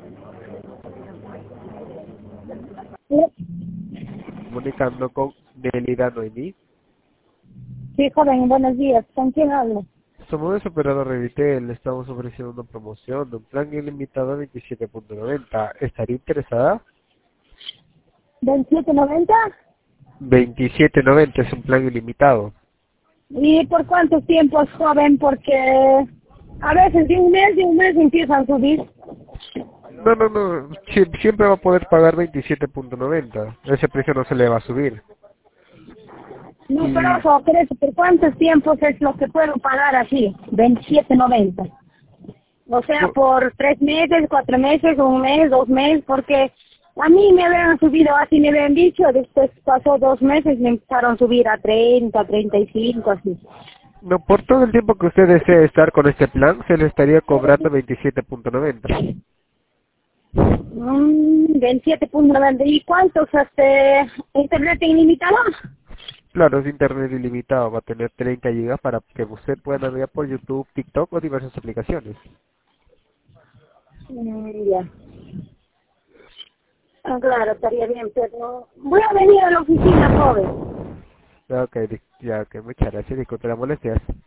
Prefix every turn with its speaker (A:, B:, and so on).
A: Sí,
B: Comunicando con Nelida Noemí.
A: sí, joven, buenos días. ¿Con quién hablo?
B: Somos de Superador Revitel, le estamos ofreciendo una promoción de un plan ilimitado de 27.90. ¿Estaría interesada?
A: ¿27.90?
B: 27.90 es un plan ilimitado.
A: ¿Y por cuánto tiempo es joven? Porque a veces de un mes empiezan a subir.
B: No. Siempre va a poder pagar 27.90. Ese precio no se le va a subir.
A: No, pero
B: Y
A: ojo, pero eso, ¿por cuántos tiempos es lo que puedo pagar así? 27.90. O sea,
B: no,
A: por 3 meses, 4 meses, un mes, 2 meses, porque a mí me habían subido así, me habían dicho, después pasó 2 meses, me empezaron a subir a 30, 35, así.
B: no, por todo el tiempo que usted desee estar con este plan, se le estaría cobrando 27.90.
A: 27.90. ¿Y cuántos internet ilimitado?
B: Claro, es internet ilimitado, va a tener 30 gigas para que usted pueda navegar por YouTube, TikTok o diversas aplicaciones.
A: Ya. Ah, claro, estaría bien, pero voy a venir a la oficina, joven.
B: Ok, ya, ok, muchas gracias, disculpe las molestias.